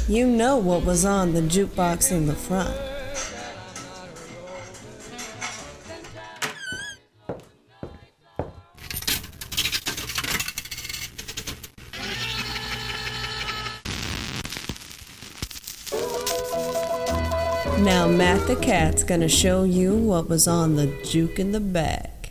You know what was on the jukebox in the front. Now Matt the Cat's gonna show you what was on the juke in the back.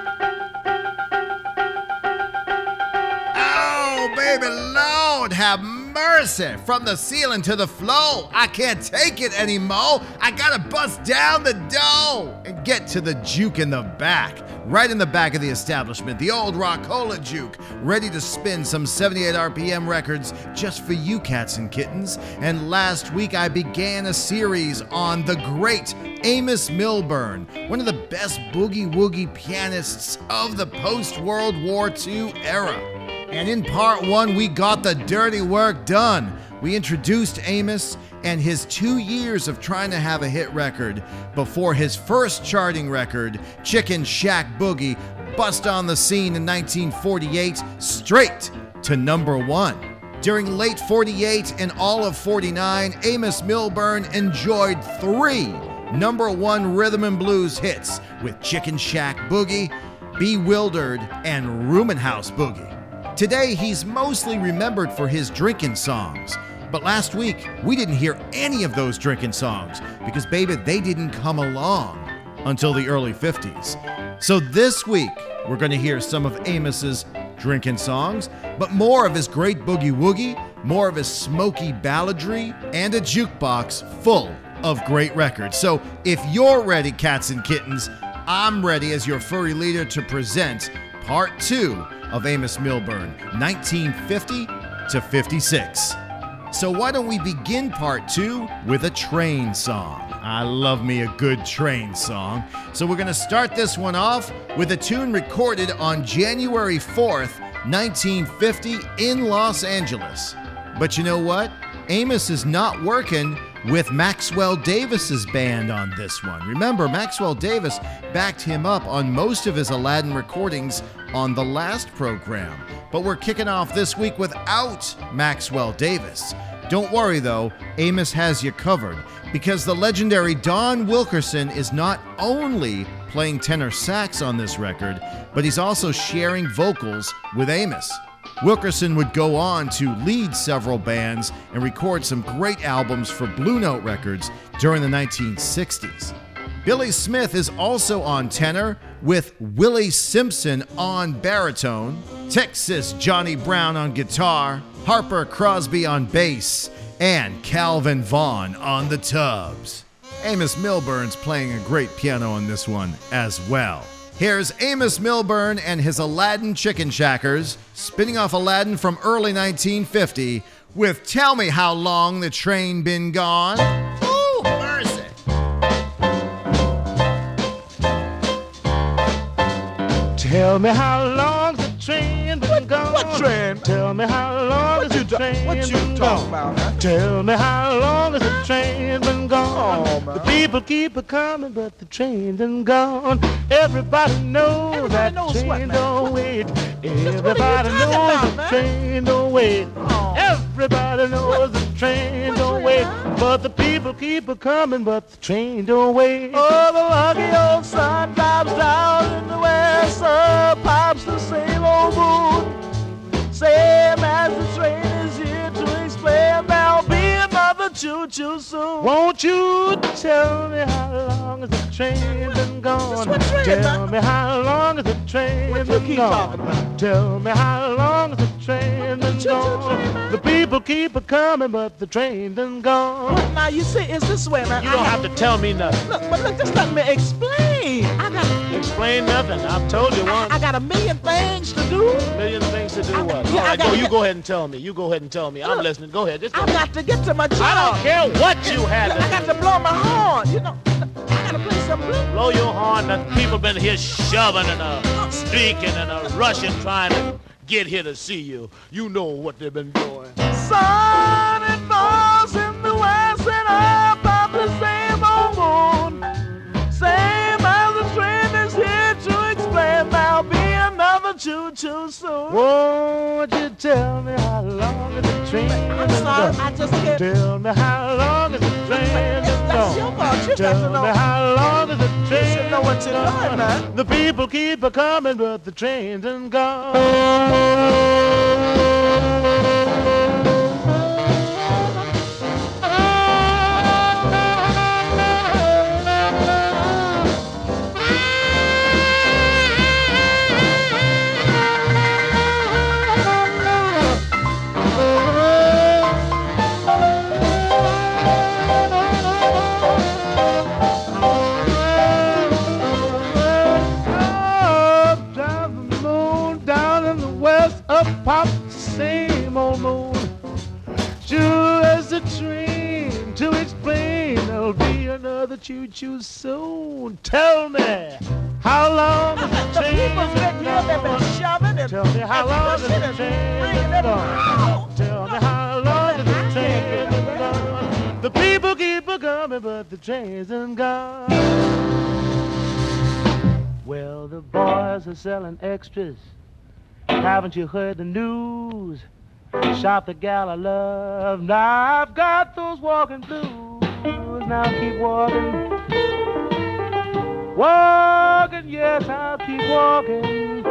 Oh, baby Lord, have mercy. From the ceiling to the floor, I can't take it anymore. I gotta bust down the door and get to the juke in the back. Right in the back of the establishment, the old Rockola Juke, ready to spin some 78 RPM records just for you cats and kittens. And last week I began a series on the great Amos Milburn, one of the best boogie-woogie pianists of the post-World War II era. And in part one, we got the dirty work done. We introduced Amos and his 2 years of trying to have a hit record before his first charting record, Chicken Shack Boogie, bust on the scene in 1948, straight to number one. During late 48 and all of 49, Amos Milburn enjoyed 3 number one rhythm and blues hits with Chicken Shack Boogie, Bewildered, and Roomin' House Boogie. Today, he's mostly remembered for his drinking songs. But last week, we didn't hear any of those drinking songs because, baby, they didn't come along until the early 50s. So this week, we're going to hear some of Amos's drinking songs, but more of his great boogie-woogie, more of his smoky balladry, and a jukebox full of great records. So if you're ready, cats and kittens, I'm ready as your furry leader to present part 2 of Amos Milburn, 1950 to 56. So why don't we begin part 2 with a train song? I love me a good train song. So we're going to start this one off with a tune recorded on January 4th, 1950 in Los Angeles. But you know what? Amos is not working with Maxwell Davis's band on this one. Remember, Maxwell Davis backed him up on most of his Aladdin recordings on the last program. But we're kicking off this week without Maxwell Davis. Don't worry though, Amos has you covered, because the legendary Don Wilkerson is not only playing tenor sax on this record, but he's also sharing vocals with Amos. Wilkerson would go on to lead several bands and record some great albums for Blue Note Records during the 1960s. Billy Smith is also on tenor, with Willie Simpson on baritone, Texas Johnny Brown on guitar, Harper Crosby on bass, and Calvin Vaughn on the tubs. Amos Milburn's playing a great piano on this one as well. Here's Amos Milburn and his Aladdin Chicken Shackers, spinning off Aladdin from early 1950 with Tell Me How Long the Train Been Gone. Ooh, mercy! Tell me how long the train been gone. What train? Tell me how long has the train What you been talking gone. about, huh? Tell me how long has the train been gone. Oh, man. The people keep a coming, but the train been gone. Everybody knows that knows train what, man? don't wait. Everybody what are you talking knows about, the man? train don't wait. Oh. Everybody knows the train What don't train, wait. huh? But the people keep a coming, but the train don't wait. Oh, the lucky old sun drops down in the west, pops the same old moon. Same as the train is here to explain, there'll be another choo-choo soon. Won't you tell me how long has the train been gone? What train, Tell man? me how long has the train What you been keep gone? talking about? Tell me how long has the train been choo-choo gone? train, man? The people keep a coming, but the train been gone. But now you see, it's this way, man. You don't have to tell me nothing. Look, but look, just let me explain. Explain nothing. I've told you once. I got a million things to do. million things to do. What? Yeah, All I right, gotta you get- go ahead and tell me. You go ahead and tell me. I'm Look, listening. Go ahead. Just go I got to get to my job. I don't care what you had Look, to I got to blow my horn. You know, I got to play some blues. blow your horn. The people been here shoving and speaking and rushing, trying to get here to see you. You know what they've been doing. Sun, it falls in the west and up on the same old moon. Same as the train is here to explain. There'll be another choo-choo soon. Won't you tell me how long is the train? I'm sorry, I just can't. Tell me how long is the train? That's your fault. You got to Tell know. me how long is the train? You should know what you're doing, man. The people keep a coming, but the train's done gone. Pop, same old moon. Sure as the train to explain, there'll be another choo-choo soon. Tell me, how long is the The train? people sitting here, they've been shoving and Tell me how long is pushing the and train? bringing it out. Tell me how long is the train? The people keep a coming, but the train's done gone. Well, the boys are selling extras. Haven't you heard the news? Shot the gal I love. Now I've got those walking blues. Now keep walking. Walking, yes, I'll keep walking.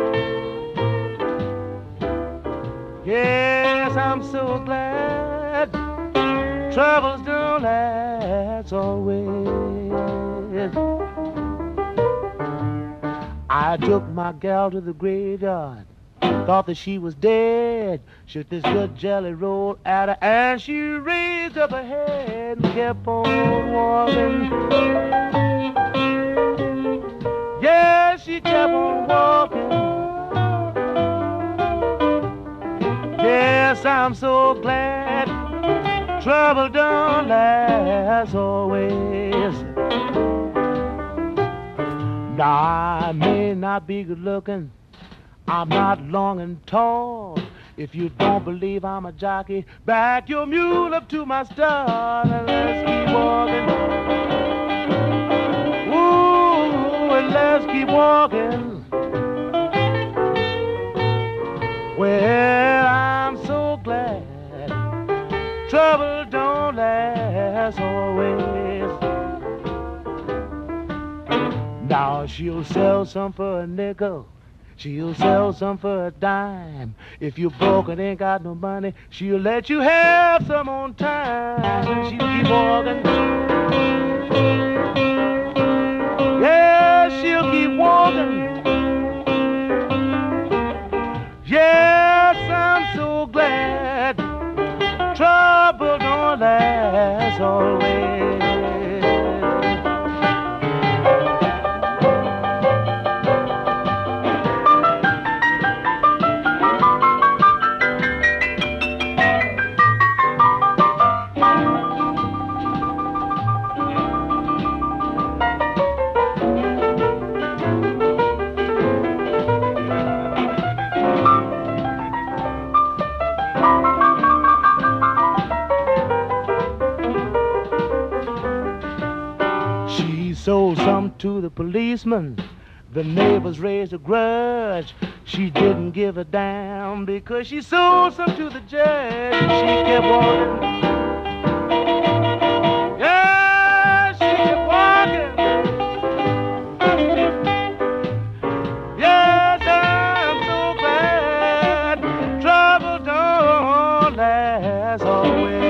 Yes, I'm so glad troubles don't last always. I took my gal to the graveyard. Thought that she was dead. Shook this good jelly roll at her, and she raised up her head and kept on walking. Yeah, she kept on walking. Yes, I'm so glad trouble don't last always. Now, I may not be good looking, I'm not long and tall. If you don't believe I'm a jockey, back your mule up to my stall and let's keep walking. Ooh, and let's keep walking. Well, I'm so glad trouble don't last always. Now she'll sell some for a nickel, she'll sell some for a dime. If you're broke and ain't got no money, she'll let you have some on time. And she'll keep walking. Yeah, she'll keep walking. Yes, I'm so glad trouble don't last always. Sold some to the policeman. The neighbors raised a grudge. She didn't give a damn because she sold some to the judge. She kept walking. Yeah, she kept walking. Yes, I'm so glad trouble don't last always.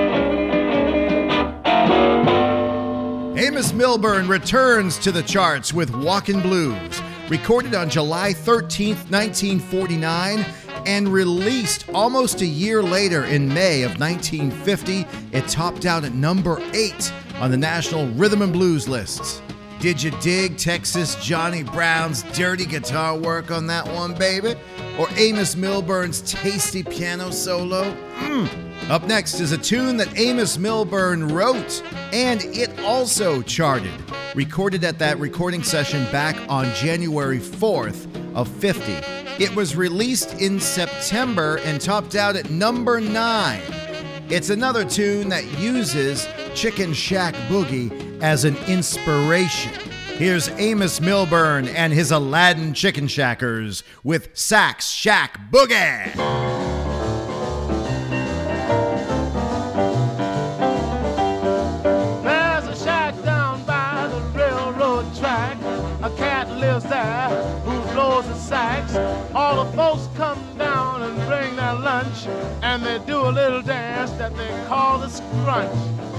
Amos Milburn returns to the charts with Walkin' Blues, recorded on July 13th, 1949, and released almost a year later in May of 1950. It topped out at number 8 on the National Rhythm and Blues lists. Did you dig Texas Johnny Brown's dirty guitar work on that one, baby? Or Amos Milburn's tasty piano solo? Up next is a tune that Amos Milburn wrote, and it also charted. Recorded at that recording session back on January 4th of 50. It was released in September and topped out at number 9. It's another tune that uses Chicken Shack Boogie as an inspiration. Here's Amos Milburn and his Aladdin Chicken Shackers with Sax Shack Boogie. There's a shack down by the railroad track. A cat lives there who blows the sax. All the folks come down and bring their lunch, and they do a little dance that they call the scrunch.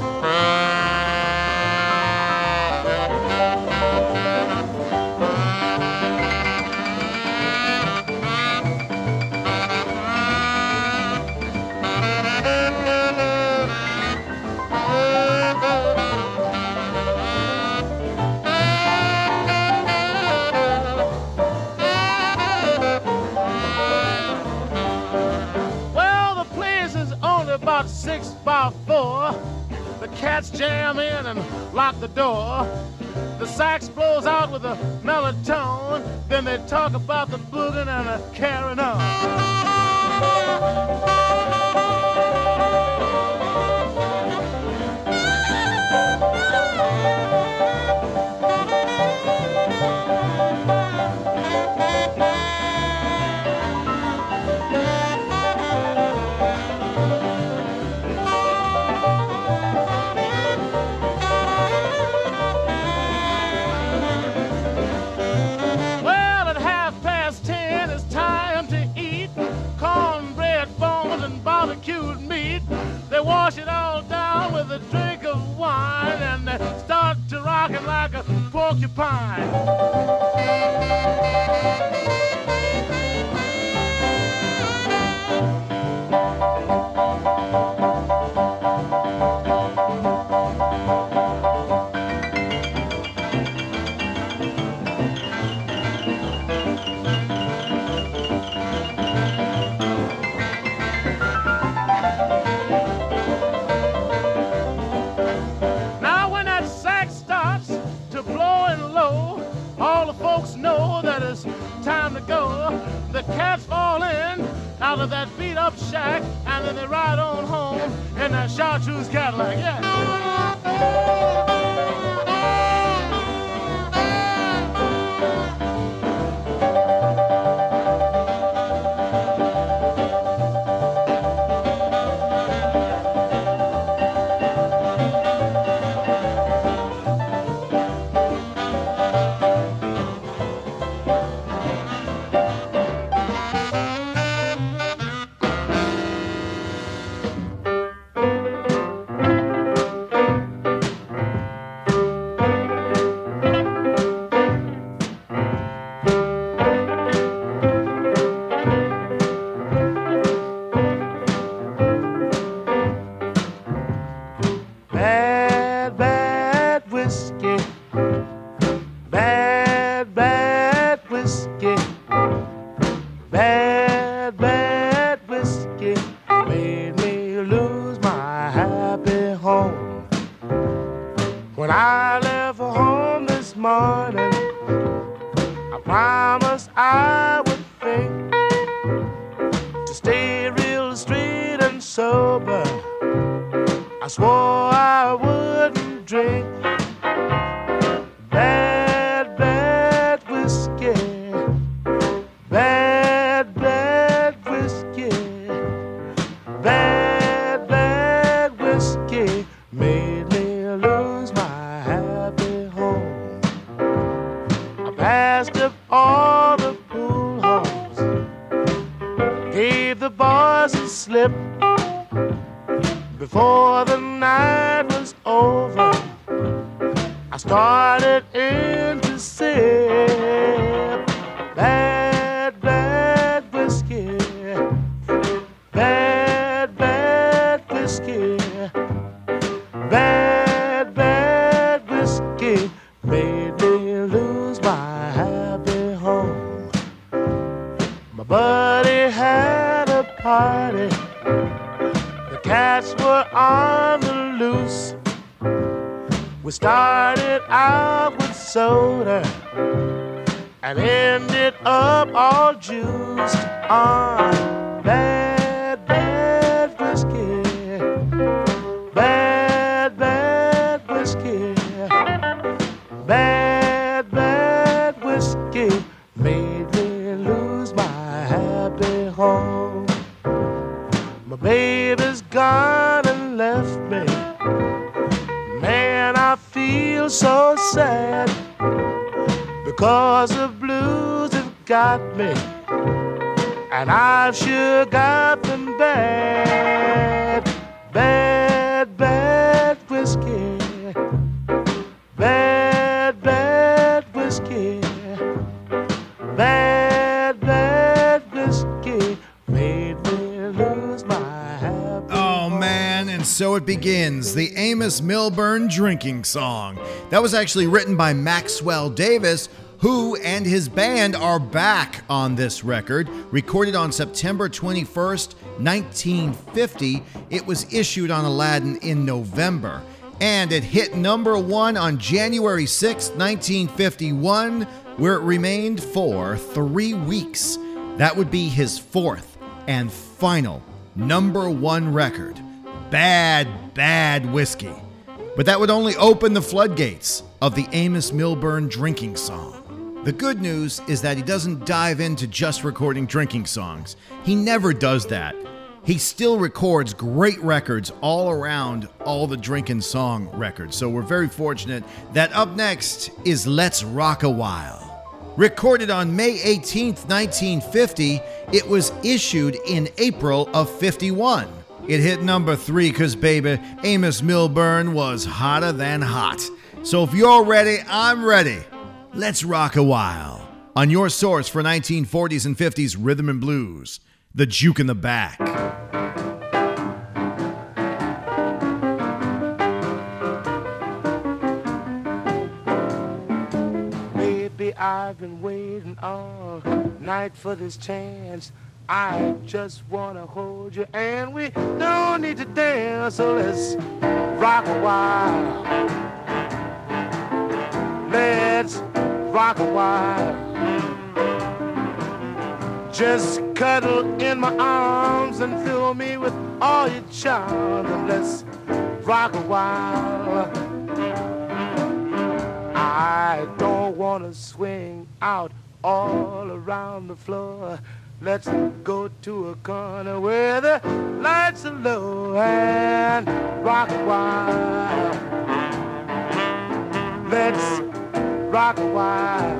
Well, the place is only about 6 by 4. The cats jam in and lock the door. The sax blows out with a mellow-tone. Then they talk about the boogin' and the carrying on. Well, at 10:30 it's time to eat cornbread, bones, and barbecued meat. They wash it all down with a drink of wine, and they start to rockin' like a porcupine. Now when that sax starts to blowin' low, all the folks know that it's time to go. The cats fall in out of that beat-up shack, and then they ride on home in that chartreuse Cadillac. Yeah. Bad, bad whiskey. Bad, bad whiskey. Bad, bad whiskey made me lose my happy home. When I left for home this morning, I promised I would think to stay real straight and sober. I swore I wouldn't drink bad, bad whiskey. Bad, bad whiskey. Bad, bad whiskey made me lose my happy home. I passed up all the pool halls, gave the boys a slip. Before the night was over, I started in to sip bad, bad whiskey. Bad, bad whiskey. Bad, bad whiskey made me lose my happy home. My buddy had a party. The cats were on the loose. We started out with soda and ended up all juiced on bad, bad whiskey. Bad, bad whiskey. Bad, way home. My baby's gone and left me. Man, I feel so sad because the blues have got me, and I've sure got them bad, bad, bad whiskey, bad, bad whiskey, bad, bad whiskey made me lose my happiness. Oh man, and so it begins, the Amos Milburn drinking song. That was actually written by Maxwell Davis, who and his band are back on this record. Recorded on September 21st, 1950, it was issued on Aladdin in November. And it hit number 1 on January 6, 1951, where it remained for 3 weeks. That would be his 4th and final number 1 record. Bad, bad whiskey. But that would only open the floodgates of the Amos Milburn drinking song. The good news is that he doesn't dive into just recording drinking songs. He never does that. He still records great records all around all the drinking song records. So we're very fortunate that up next is Let's Rock a While. Recorded on May 18th, 1950, it was issued in April of 51. It hit number 3 because, baby, Amos Milburn was hotter than hot. So if you're ready, I'm ready. Let's rock a while. On your source for 1940s and 50s rhythm and blues, the Juke in the Back. Baby, I've been waiting all night for this chance. I just wanna hold you, and we don't need to dance, so let's rock a while. Let's rock a while. Just cuddle in my arms and fill me with all your charms, and let's rock a while. I don't wanna swing out all around the floor. Let's go to a corner where the lights are low and rock a while. Let's rock a while.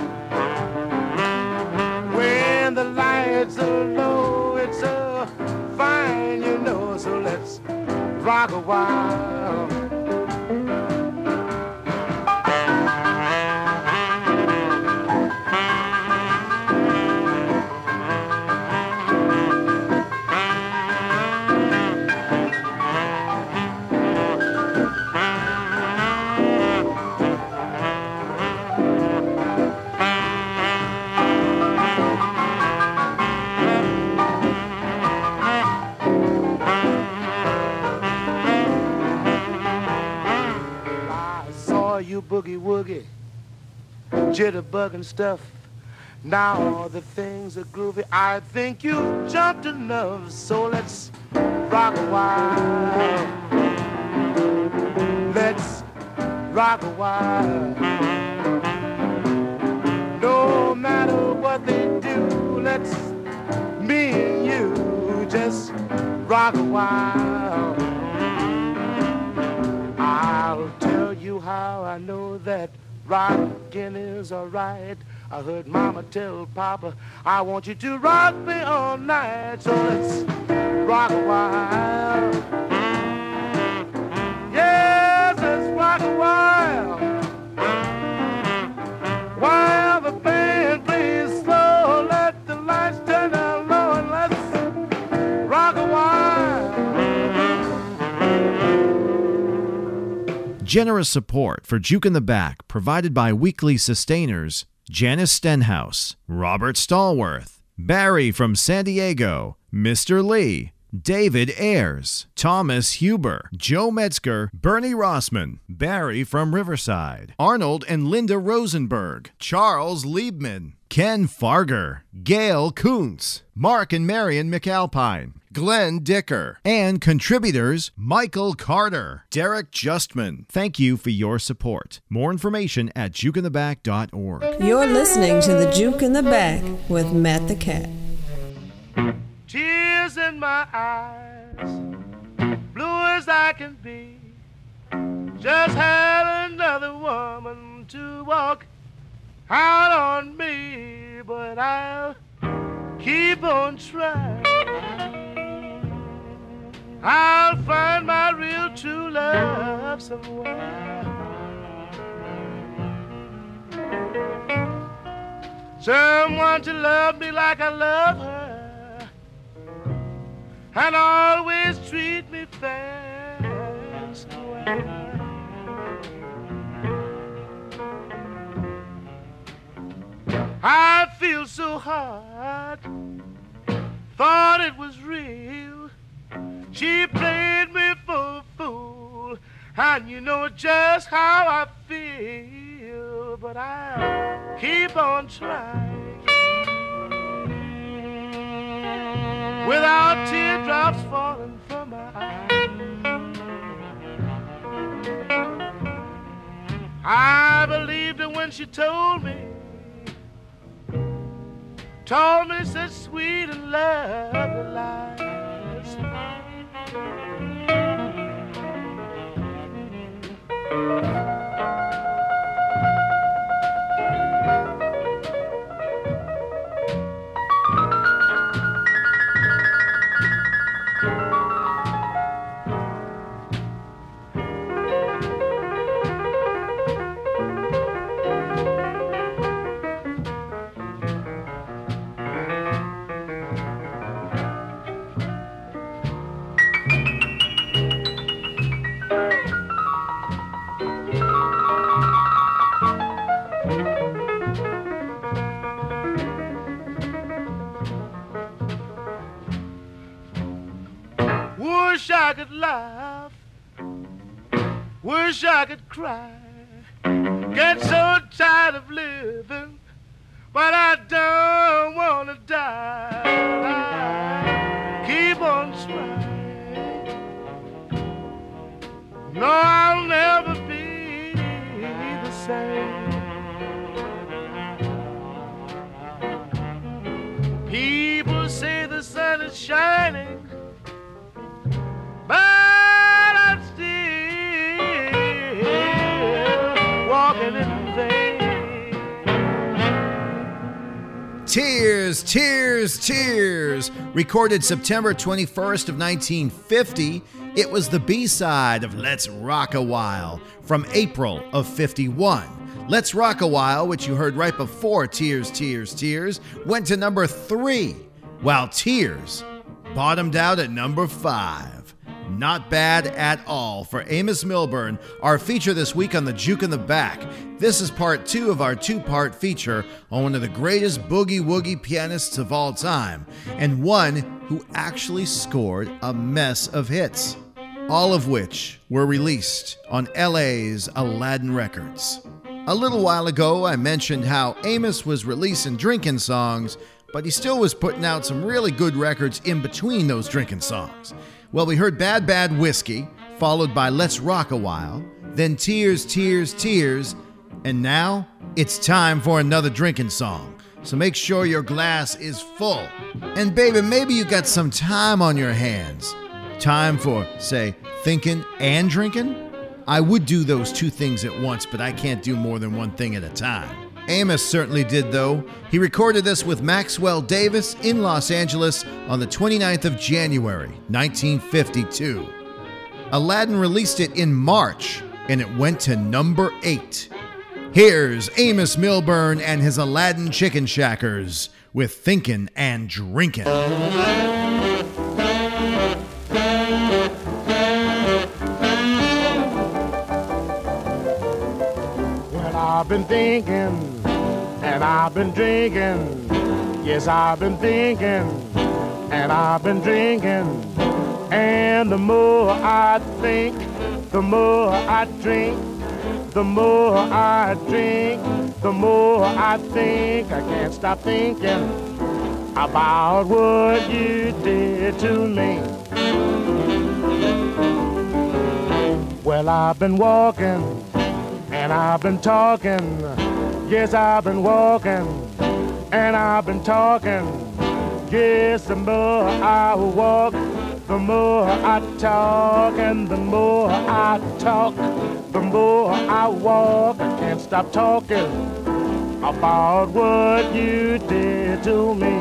When the lights are low, it's so fine, you know, so let's rock a while. Boogie woogie, jitterbug and stuff. Now the things are groovy. I think you jumped enough, so let's rock a while. Let's rock a while. No matter what they do, let's me and you just rock a while. I'll tell you how I know that rockin' is alright. I heard Mama tell Papa, I want you to rock me all night. So let's rock a while. Yes, let's rock a while. While the band plays slow, let the lights turn down low, and let's rock a while. Generous support for Juke in the Back provided by weekly sustainers Janice Stenhouse, Robert Stallworth, Barry from San Diego, Mr. Lee, David Ayers, Thomas Huber, Joe Metzger, Bernie Rossman, Barry from Riverside, Arnold and Linda Rosenberg, Charles Liebman, Ken Farger, Gail Kuntz, Mark and Marion McAlpine, Glenn Dicker, and contributors Michael Carter, Derek Justman. Thank you for your support. More information at jukeintheback.org. You're listening to the Juke in the Back with Matt the Cat. tears in my eyes, blue as I can be. Just had another woman to walk out on me, but I'll keep on trying. I'll find my real true love somewhere. Someone to love me like I love her, and always treat me fair and square. I feel so hard, thought it was real. She played me for a fool, and you know just how I feel, but I'll keep on trying. Without teardrops falling from my eyes, I believed her when she told me such sweet and lovely lies. Wish I could laugh, wish I could cry, get so tired of living, but I don't want to die. Keep on trying. No, I'll never be the same. People say the sun is shining, but I'm still walking in vain. Tears, Tears, Tears, recorded September 21st of 1950. It was the B-side of Let's Rock a While from April of 51. Let's Rock a While, which you heard right before Tears, Tears, Tears, went to number 3, while Tears bottomed out at number 5. Not bad at all for Amos Milburn, our feature this week on the Juke in the Back. This is part 2 of our 2-part feature on one of the greatest boogie-woogie pianists of all time, and one who actually scored a mess of hits, all of which were released on LA's Aladdin Records. A little while ago, I mentioned how Amos was releasing drinking songs, but he still was putting out some really good records in between those drinking songs. Well, we heard Bad Bad Whiskey, followed by Let's Rock a While, then Tears, Tears, Tears, and now it's time for another drinking song. So make sure your glass is full. And baby, maybe you got some time on your hands. Time for, say, thinking and drinking? I would do those two things at once, but I can't do more than one thing at a time. Amos certainly did, though. He recorded this with Maxwell Davis in Los Angeles on the 29th of January, 1952. Aladdin released it in March, and it went to number 8. Here's Amos Milburn and his Aladdin Chicken Shackers with Thinkin' and Drinkin'. Well, I've been thinking and I've been drinking. Yes, I've been thinking and I've been drinking. And the more I think, the more I drink. The more I drink, the more I think. I can't stop thinking about what you did to me. Well, I've been walking and I've been talking. Yes, I've been walking and I've been talking. Yes, the more I walk, the more I talk, and the more I talk, the more I walk. I can't stop talking about what you did to me.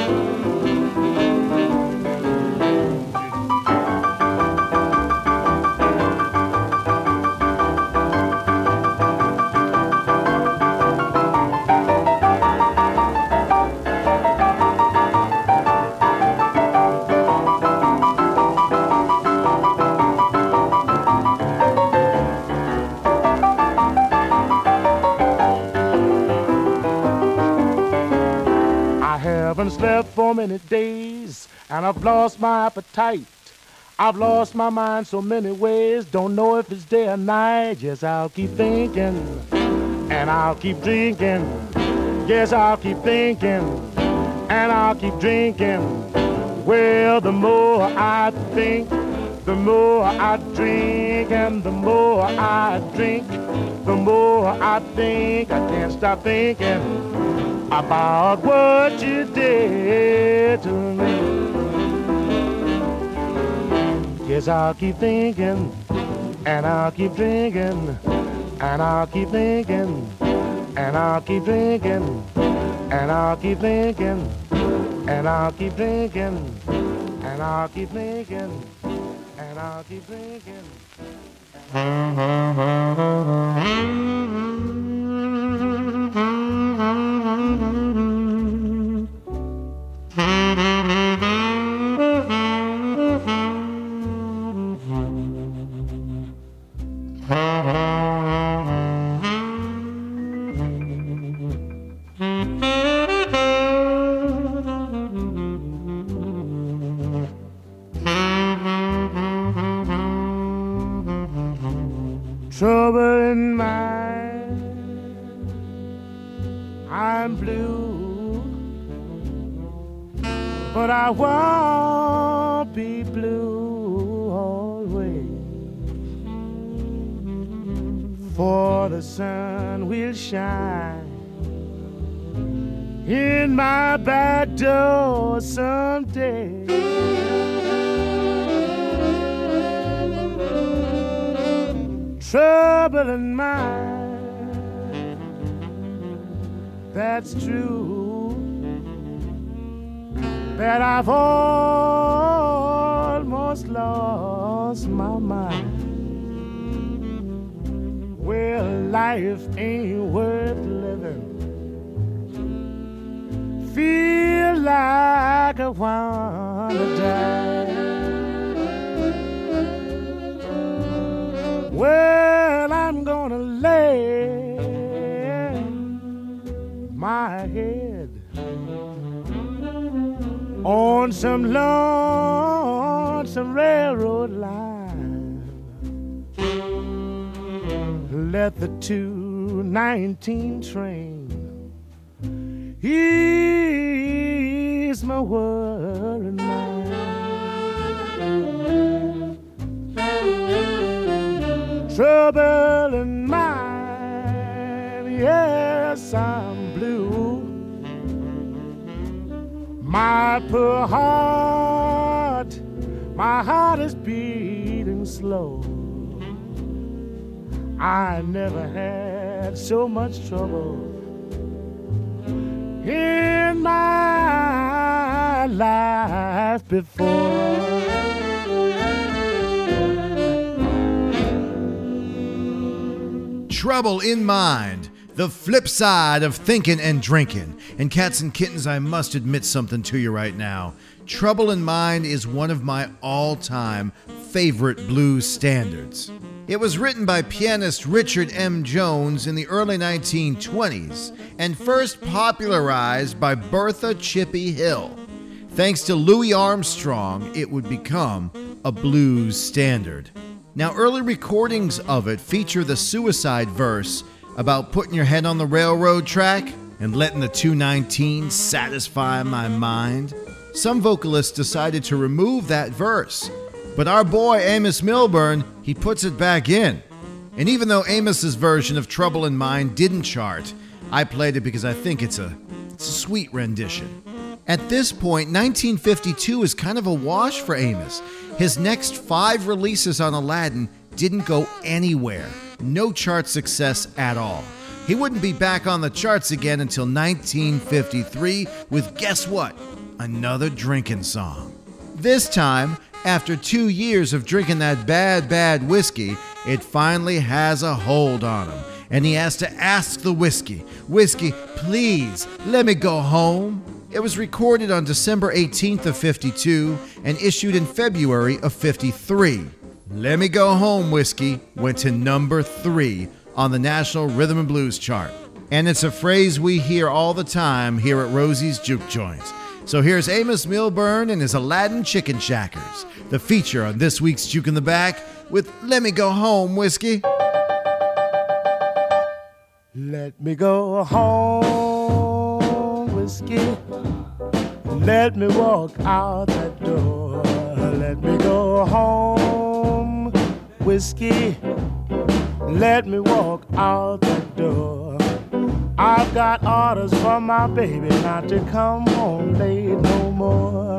Haven't slept for many days, and I've lost my appetite. I've lost my mind so many ways, don't know if it's day or night. Yes, I'll keep thinking, and I'll keep drinking. Yes, I'll keep thinking, and I'll keep drinking. Well, the more I think, the more I drink, and the more I drink, the more I think. I can't stop thinking about what you did to me. Yes, I'll keep thinking, and I'll keep drinking, and I'll keep thinking, and I'll keep drinking, and I'll keep thinking, and I'll keep drinking, and I'll keep thinking, and I'll keep drinking. Trouble in mind, I'm blue, but I won't be blue always, for the sun will shine in my back door someday. Trouble in mind, that's true, that I've almost lost my mind. Well, life ain't worth living, feel like I wanna die. Well, I'm gonna lay my head on some lonesome railroad line. Let the 219 train ease my worried mind. Trouble in mind, yes, I'm blue. My poor heart, my heart is beating slow. I never had so much trouble in my life before. Trouble in Mind, the flip side of thinking and drinking. And cats and kittens, I must admit something to you right now. Trouble in Mind is one of my all-time favorite blues standards. It was written by pianist Richard M. Jones in the early 1920s and first popularized by Bertha Chippy Hill. Thanks to Louis Armstrong, it would become a blues standard. Now, early recordings of it feature the suicide verse about putting your head on the railroad track and letting the 219 satisfy my mind. Some vocalists decided to remove that verse, but our boy Amos Milburn, he puts it back in. And even though Amos's version of Trouble in Mind didn't chart, I played it because I think it's a sweet rendition. At this point, 1952 is kind of a wash for Amos. His next 5 releases on Aladdin didn't go anywhere. No chart success at all. He wouldn't be back on the charts again until 1953 with, guess what? Another drinking song. This time, after 2 years of drinking that bad whiskey, it finally has a hold on him. And he has to ask the whiskey, "Whiskey, please, let me go home." It was recorded on December 18th of 52 and issued in February of 53. "Let Me Go Home, Whiskey" went to number 3 on the National Rhythm and Blues chart. And it's a phrase we hear all the time here at Rosie's Juke Joint. So here's Amos Milburn and his Aladdin Chicken Shackers, the feature on this week's Juke in the Back with "Let Me Go Home, Whiskey." Let me go home, whiskey. Let me walk out that door. Let me go home, whiskey. Let me walk out that door. I've got orders from my baby not to come home late no more.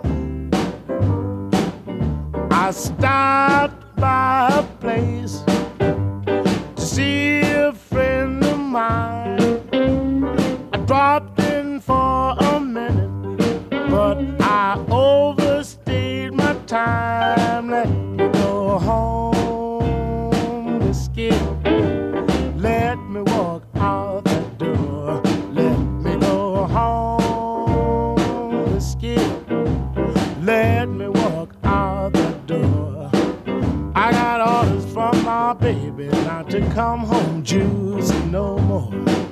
I stopped by a place to see a friend of mine. I dropped in for a minute, but I overstayed my time. Let me go home, whiskey. Let me walk out the door. Let me go home, whiskey. Let me walk out the door. I got orders from my baby not to come home juicy no more.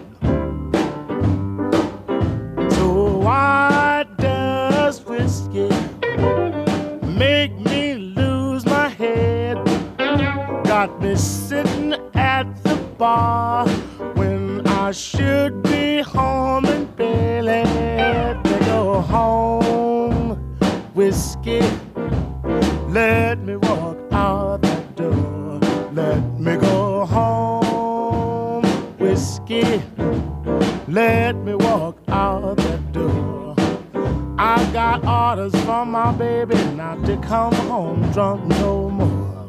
So why does whiskey make me lose my head? Got me sitting at the bar when I should be home in bed. Let me go home, whiskey. Let me walk out the door. Let me go home, whiskey. Let me walk out the door. I got orders from my baby not to come home drunk no more.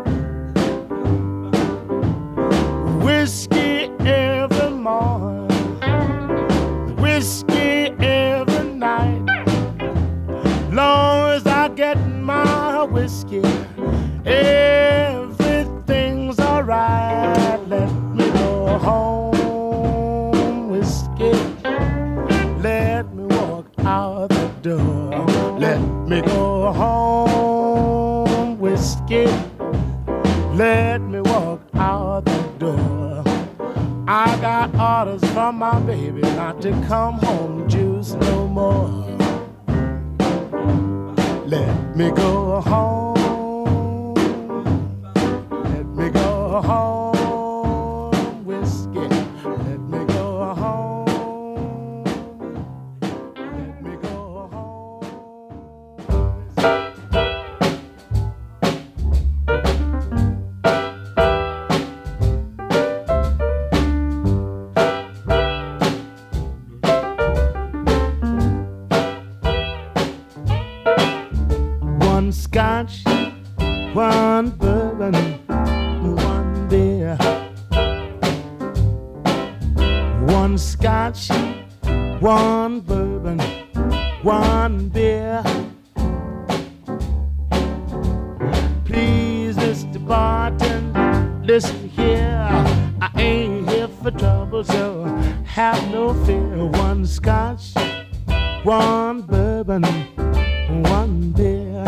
Whiskey every morning, whiskey every night. Long as I get my whiskey, everything's alright. Let me go home, whiskey. Let me walk out the door. Let me go home, whiskey. Let me walk out the door. I got orders from my baby not to come home juice no more. Let me go home. Let me go home, whiskey. Let me go home. Let me go home. One scotch, one bourbon, one beer. One scotch, one bourbon, one beer. Please, Mr. Bartender, listen here. I ain't here for trouble, so have no fear. One scotch, one bourbon, one beer.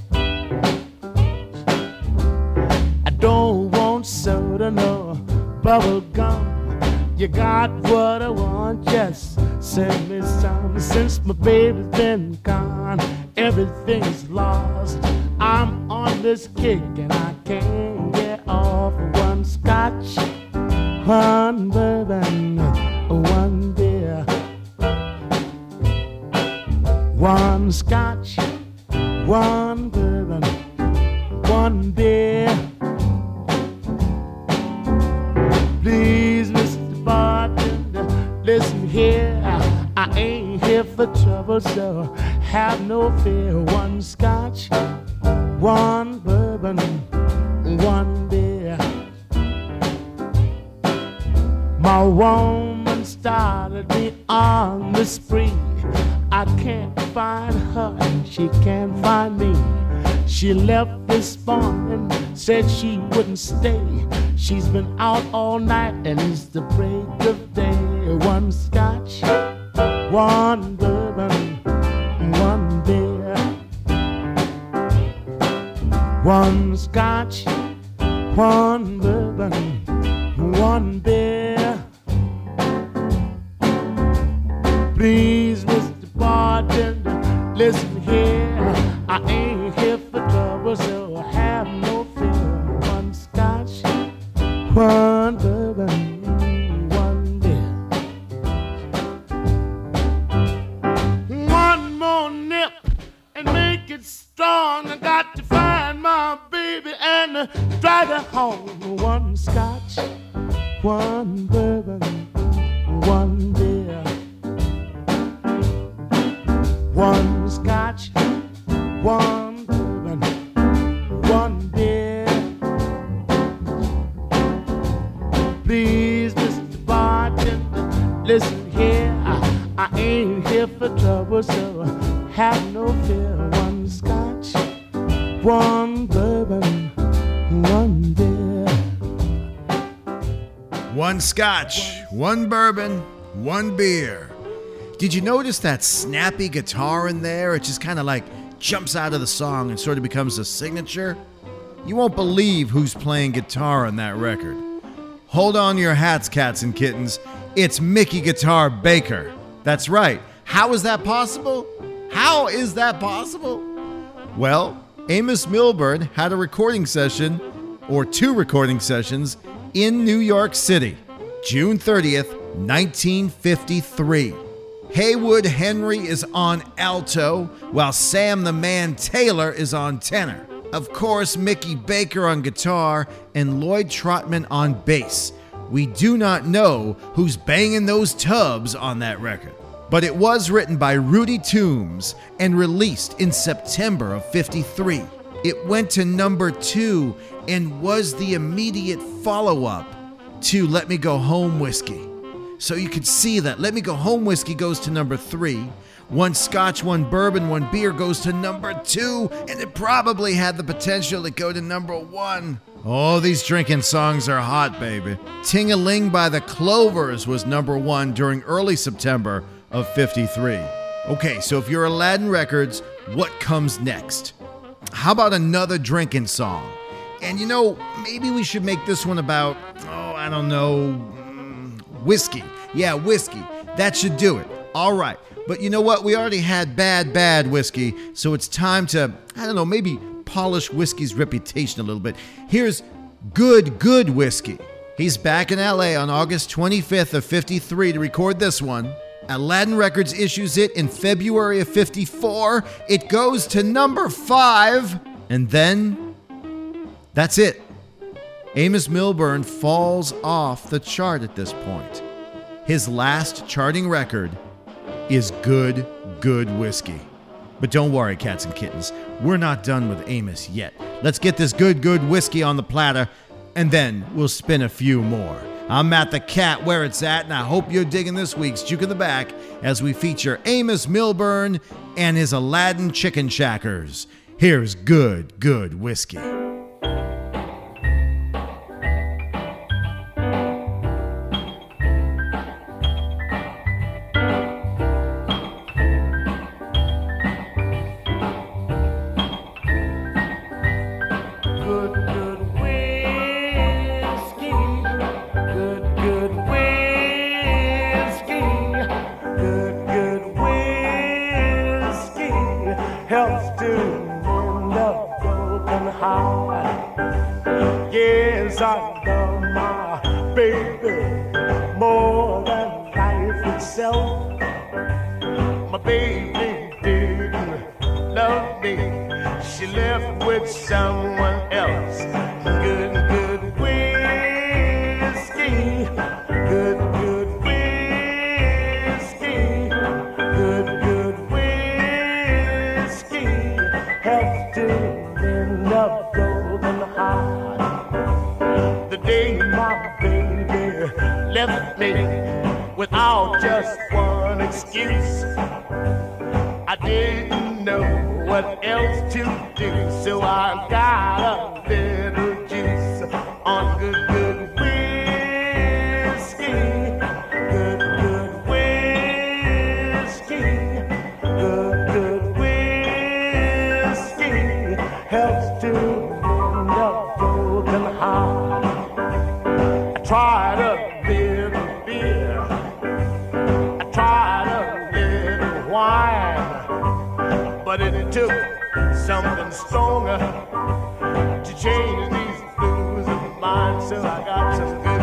I don't want soda, no bubble gum. You got what I want, just send me some. Since my baby's been gone, everything's lost. I'm on this kick and I can't get off. One scotch, one bourbon, one beer. One scotch, one bourbon, one beer. Please, Mr. Bartender, listen here. I ain't here here for trouble, so have no fear. One scotch, one bourbon, one beer. My woman started me on the spree. I can't find her and she can't find me. She left this morning, said she wouldn't stay. She's been out all night and it's the break of day. One scotch, one bourbon, one beer. One scotch, one bourbon, one beer. Please, Mr. Bartender, listen here. I ain't here for trouble, so have no fear. One scotch, one bourbon, one beer. One more nip and make it strong. I got to find my baby and drag her home. One scotch, one bourbon, one beer. One scotch, one bourbon, one beer. Please, Mr. Bartender, listen here. I ain't here for trouble, so have no fear. One scotch, one bourbon, one beer. One scotch, one bourbon, one beer. Did you notice that snappy guitar in there? It just kind of like jumps out of the song and sort of becomes a signature. You won't believe who's playing guitar on that record. Hold on your hats, cats and kittens. It's Mickey Guitar Baker. That's right. How is that possible? How is that possible? Well, Amos Milburn had a recording session, or two recording sessions, in New York City, June 30th, 1953. Haywood Henry is on alto, while Sam the Man Taylor is on tenor. Of course, Mickey Baker on guitar and Lloyd Trotman on bass. We do not know who's banging those tubs on that record. But it was written by Rudy Toombs and released in September of '53. It went to number 2 and was the immediate follow-up to Let Me Go Home Whiskey. So you could see that Let Me Go Home Whiskey goes to number 3, One Scotch, One Bourbon, One Beer goes to number 2, and it probably had the potential to go to number 1. Oh, these drinking songs are hot, baby. Ting-a-Ling by the Clovers was number 1 during early September of '53. Okay, so if you're Aladdin Records, what comes next? How about another drinking song? And you know, maybe we should make this one about, I don't know, whiskey. Yeah, whiskey. That should do it. All right. But you know what? We already had bad whiskey, so it's time to, maybe polish whiskey's reputation a little bit. Here's good whiskey. He's back in LA on August 25th of '53 to record this one. Aladdin Records issues it in February of '54. It goes to number 5, and then that's it. Amos Milburn falls off the chart at this point. His last charting record is Good Whiskey. But don't worry, cats and kittens, we're not done with Amos yet. Let's get this good whiskey on the platter, and then we'll spin a few more. I'm Matt the Cat, where it's at, and I hope you're digging this week's Juke in the Back as we feature Amos Milburn and his Aladdin Chicken Shackers. Here's Good Whiskey. Yes, I love my baby more than life itself. My baby didn't love me. She left with someone else. Good whiskey. Good whiskey. Good helps to mend up broken heart. The day my baby left me without just one excuse, I didn't know what else to do, so I got a little juice on good whiskey, good whiskey, good whiskey helps to mend up broken heart. I tried a little beer, I tried a little wine, but it took something stronger to change these blues of mine. So I got some good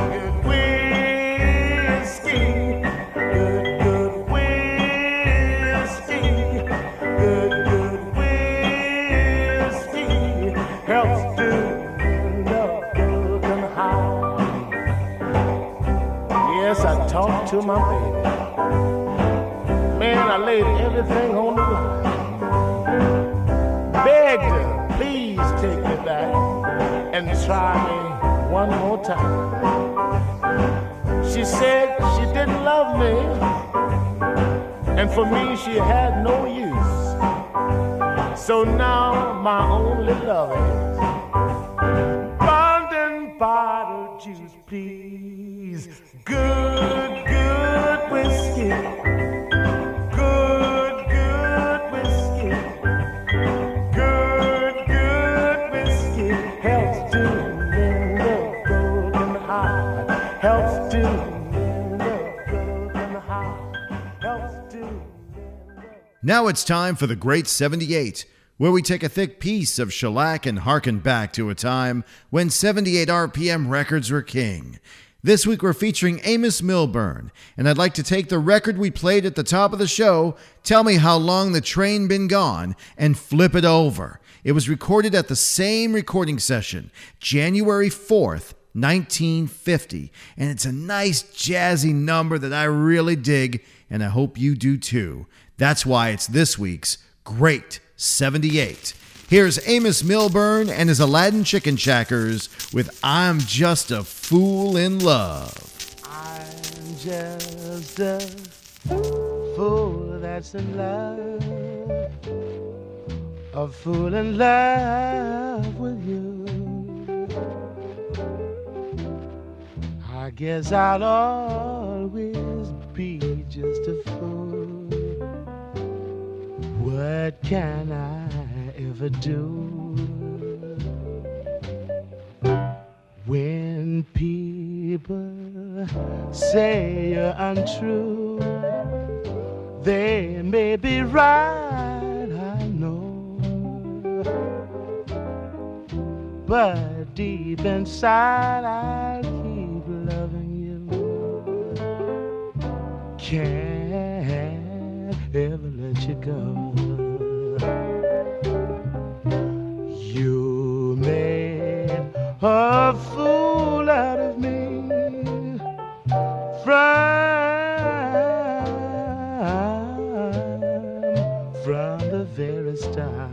whiskey, good whiskey, good whiskey helps to mend up broken heart. Yes, I talked to my baby. Man, I laid everything on the line. Begged her, please take me back and try me one more time. She said she didn't love me, and for me she had no use. So now my only love is London bottle juice, please. Good whiskey. Now it's time for the Great 78, where we take a thick piece of shellac and harken back to a time when 78 RPM records were king. This week we're featuring Amos Milburn, and I'd like to take the record we played at the top of the show, Tell Me How Long the Train Been Gone, and flip it over. It was recorded at the same recording session, January 4th, 1950, and it's a nice jazzy number that I really dig, and I hope you do too. That's why it's this week's Great 78. Here's Amos Milburn and his Aladdin Chicken Shackers with I'm Just a Fool in Love. I'm just a fool that's in love, a fool in love with you. I guess I'll always be just a fool. What can I ever do when people say you're untrue? They may be right, I know, but deep inside I'll keep loving you. Can't ever let you go. You made a fool out of me from the very start.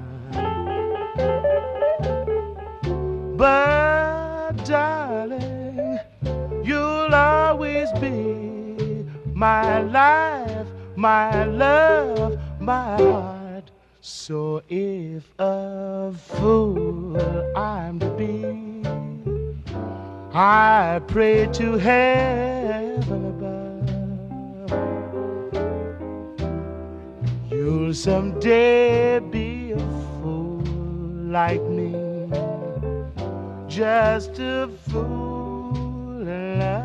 But darling, you'll always be my life, my love, my heart. So if a fool I'm to be, I pray to heaven above, you'll someday be a fool like me, just a fool in love.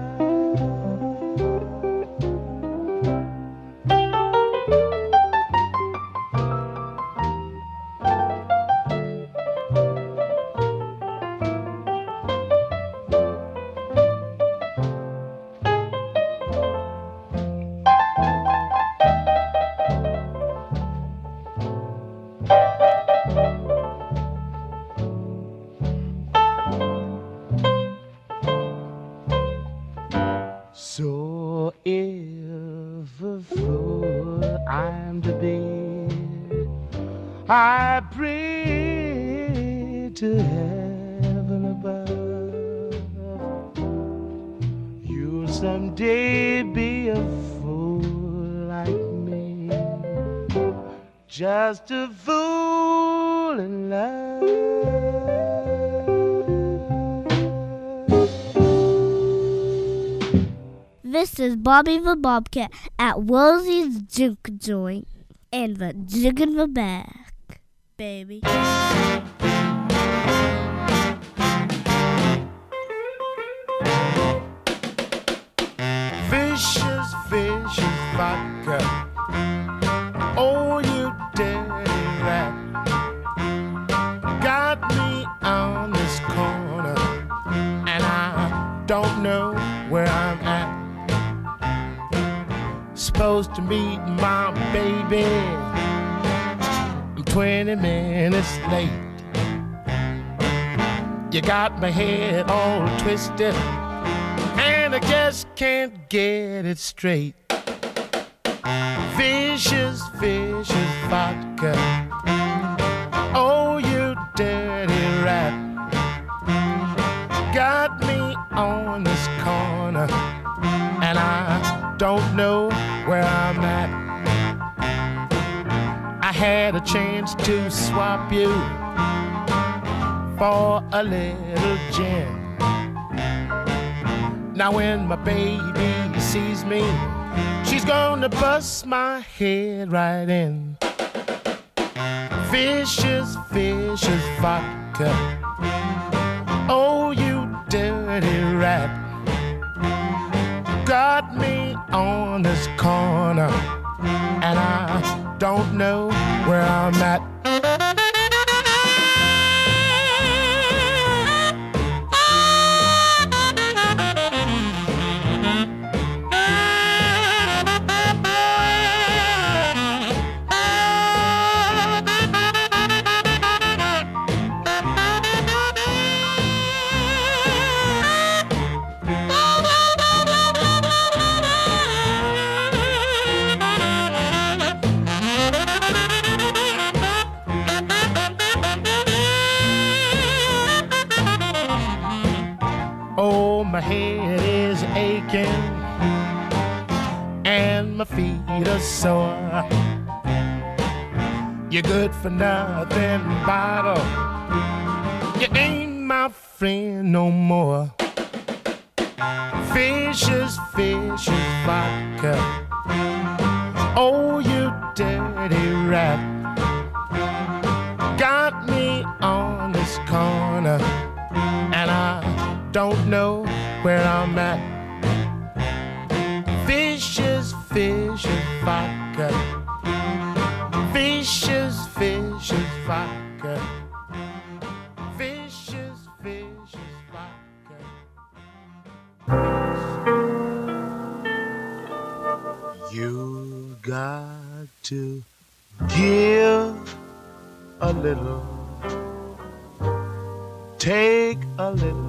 So if a fool I'm to be, I pray to heaven above, you'll someday be a fool like me, just a fool in love. This is Bobby the Bobcat at Wolsey's Juke Joint and the Jig in the Back, baby. Vicious, vicious vodka. Oh, you dirty rat. Got me on this corner, and I don't know where I'm at. Supposed to meet my baby. I'm 20 minutes late. You got my head all twisted, and I just can't get it straight. Vicious, vicious vodka. Oh, you dirty rat. Got me on this corner, and I don't know where I'm at. I had a chance to swap you for a little gin. Now when my baby sees me, she's gonna bust my head right in. Vicious, vicious vodka. Oh, you dirty rat. Got me on this corner, and I don't know where I'm at. My head is aching and my feet are sore. You're good for nothing, bottle. You ain't my friend no more. Vicious, vicious vodka. Oh, you dirty rat. Got me on this corner, and I don't know where I'm at. Vicious, vicious vodka. Vicious, vicious vodka. Vicious, vicious vodka. You got to give a little, take a little.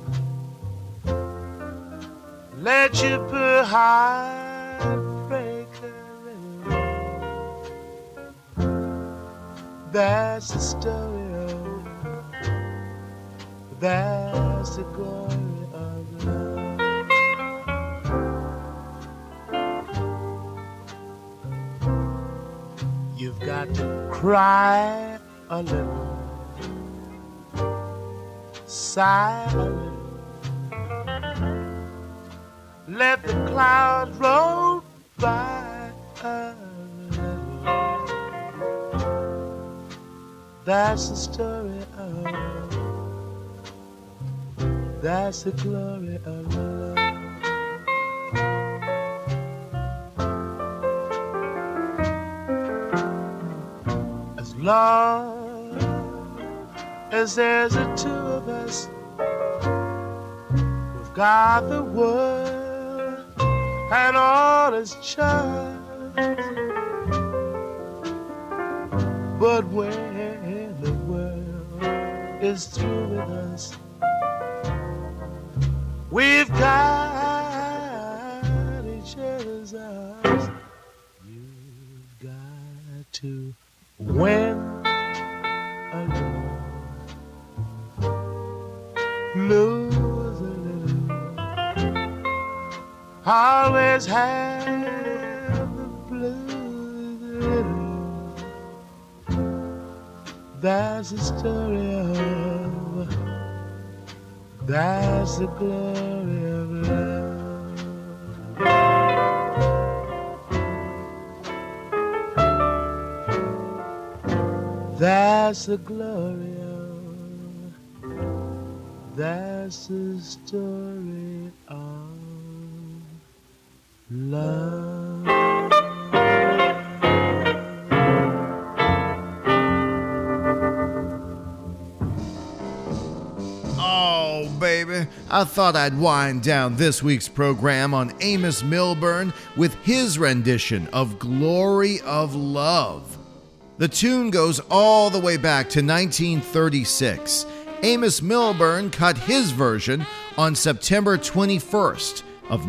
Let your poor heart break a little. That's the story of, that's the glory of love. You've got to cry a little, sigh a little. Let the clouds roll by a little. That's the story of, that's the glory of love. As long as there's the two of us, we've got the world and all its charms. But when the world is through with us, we've got each other's arms. You've got to win always have the blues. That's the story of, that's the glory of love. That's the glory of, that's the story of love. Oh, baby, I thought I'd wind down this week's program on Amos Milburn with his rendition of Glory of Love. The tune goes all the way back to 1936. Amos Milburn cut his version on September 21st of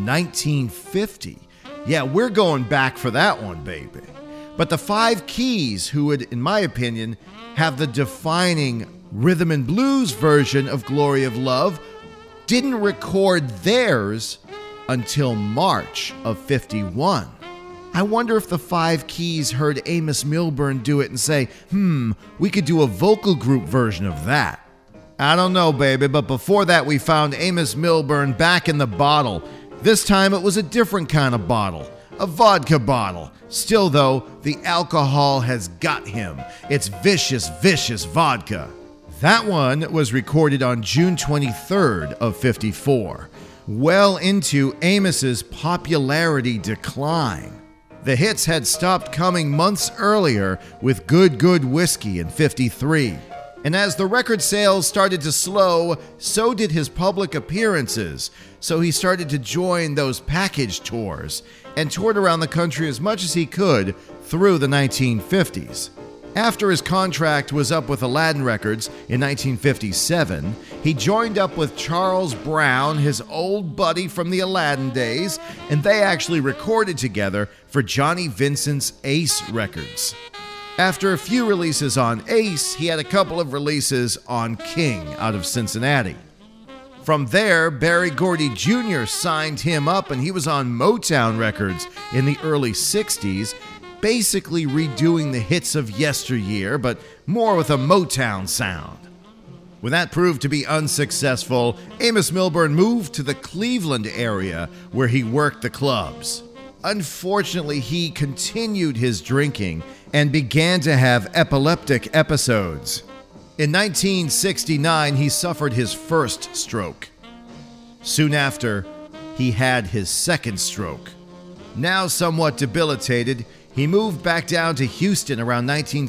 1950. Yeah, we're going back for that one, baby. But the Five Keys, who would, in my opinion, have the defining rhythm and blues version of Glory of Love, didn't record theirs until March of 51. I wonder if the Five Keys heard Amos Milburn do it and say, we could do a vocal group version of that. I don't know, baby, but before that we found Amos Milburn back in the bottle. This time it was a different kind of bottle, a vodka bottle. Still, though, the alcohol has got him. It's vicious, vicious vodka. That one was recorded on June 23rd of 54, well into Amos's popularity decline. The hits had stopped coming months earlier with Good Good Whiskey in 53. And as the record sales started to slow, so did his public appearances. So he started to join those package tours and toured around the country as much as he could through the 1950s. After his contract was up with Aladdin Records in 1957, he joined up with Charles Brown, his old buddy from the Aladdin days, and they actually recorded together for Johnny Vincent's Ace Records. After a few releases on Ace, he had a couple of releases on King out of Cincinnati. From there, Berry Gordy Jr. signed him up, and he was on Motown Records in the early 60s, basically redoing the hits of yesteryear, but more with a Motown sound. When that proved to be unsuccessful, Amos Milburn moved to the Cleveland area where he worked the clubs. Unfortunately, he continued his drinking and began to have epileptic episodes. In 1969, he suffered his first stroke. Soon after, he had his second stroke. Now somewhat debilitated, he moved back down to Houston around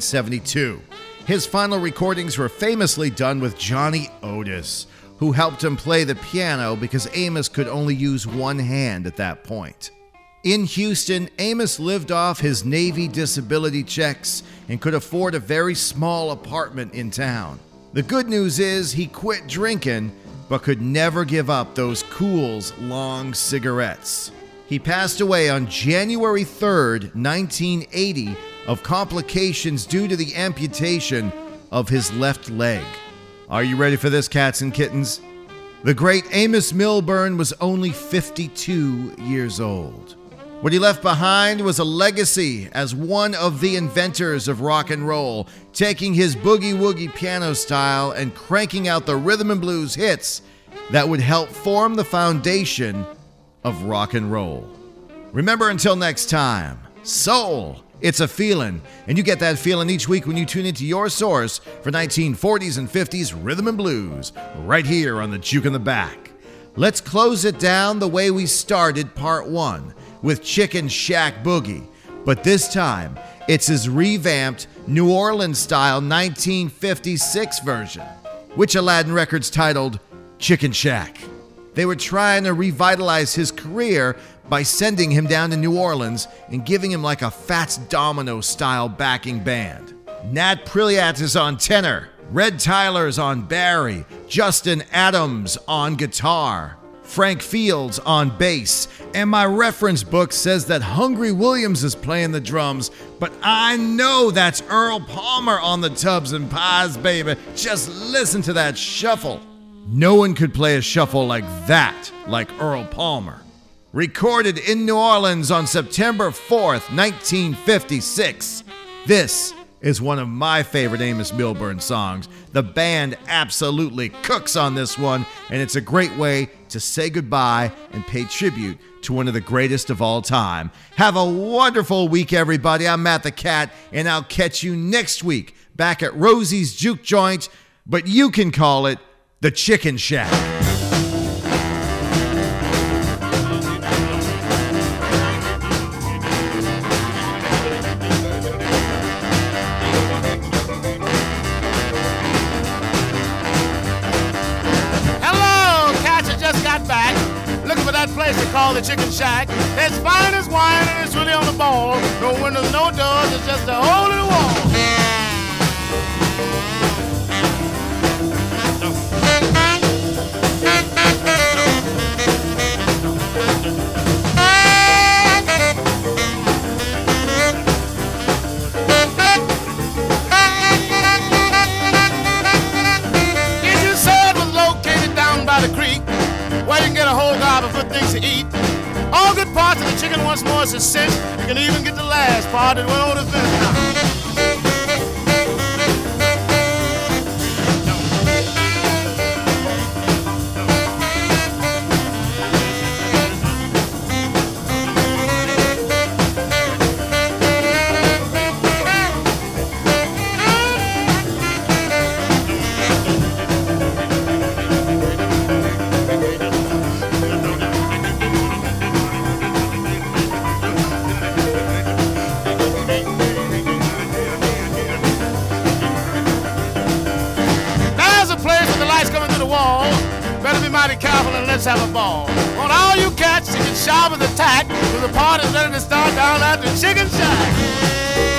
1972. His final recordings were famously done with Johnny Otis, who helped him play the piano because Amos could only use one hand at that point. In Houston, Amos lived off his Navy disability checks and could afford a very small apartment in town. The good news is he quit drinking, but could never give up those Kool's long cigarettes. He passed away on January 3rd, 1980, of complications due to the amputation of his left leg. Are you ready for this, cats and kittens? The great Amos Milburn was only 52 years old. What he left behind was a legacy as one of the inventors of rock and roll, taking his boogie-woogie piano style and cranking out the rhythm and blues hits that would help form the foundation of rock and roll. Remember, until next time, soul, it's a feeling, and you get that feeling each week when you tune into your source for 1940s and 50s rhythm and blues, right here on the Juke in the Back. Let's close it down the way we started part 1, with Chicken Shack Boogie, but this time it's his revamped New Orleans-style 1956 version, which Aladdin Records titled Chicken Shack. They were trying to revitalize his career by sending him down to New Orleans and giving him like a Fats Domino-style backing band. Nat Prilliat is on tenor, Red Tyler's on bari, Justin Adams on guitar, Frank Fields on bass, and my reference book says that Hungry Williams is playing the drums, but I know that's Earl Palmer on the tubs and pies, baby. Just listen to that shuffle. No one could play a shuffle like that, like Earl Palmer. recorded in New Orleans on September 4th, 1956. This is one of my favorite Amos Milburn songs. The band absolutely cooks on this one, and it's a great way to say goodbye and pay tribute to one of the greatest of all time. Have a wonderful week, everybody. I'm Matt the Cat, and I'll catch you next week back at Rosie's Juke Joint, but you can call it the Chicken Shack. Place they call the Chicken Shack. It's fine as wine and it's really on the ball. No windows, no doors, it's just a hole in the wall. Kitchen Shed was located down by the creek, where you can get a whole gob of good things to eat. All good parts of the chicken once more is a cinch. You can even get the last part that went over the finish. Let's have a ball. On all you cats, you can sharpen the tack, with the party's ready to start down at the Chicken Shack.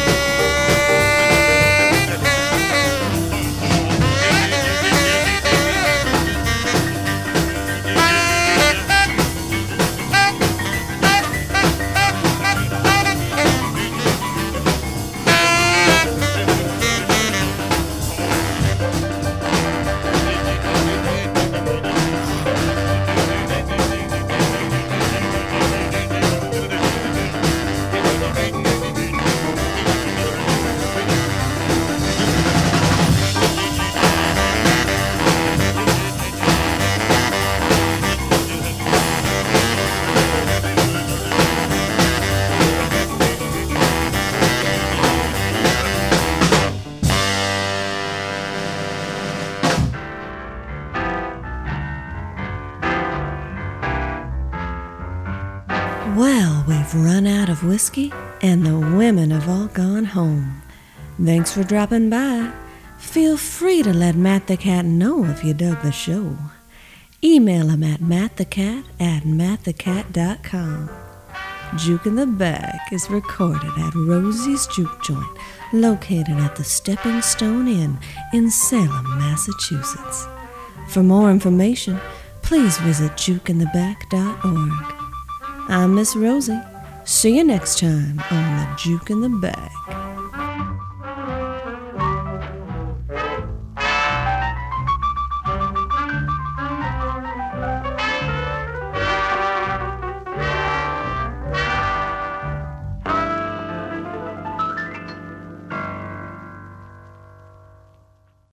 Well, we've run out of whiskey, and the women have all gone home. Thanks for dropping by. Feel free to let Matt the Cat know if you dug the show. Email him at mattthecat@mattthecat.com. Juke in the Back is recorded at Rosie's Juke Joint, located at the Stepping Stone Inn in Salem, Massachusetts. For more information, please visit jukeintheback.org. I'm Miss Rosie. See you next time on the Juke in the Back.